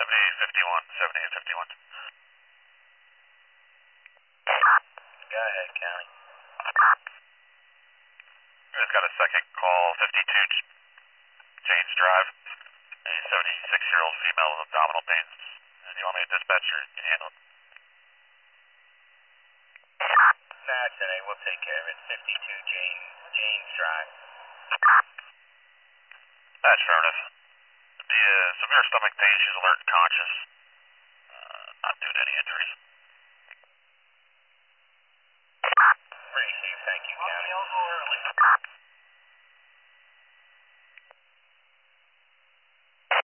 7051. Go ahead, County. Just got a second call, 52 James Drive. A 76-year-old female with abdominal pains. Do you want me to dispatch or can you handle it? Nah, today we'll take care of it. 52 James Drive. Affirmative. The severe stomach pain, she's alert and conscious. Not due to any injuries.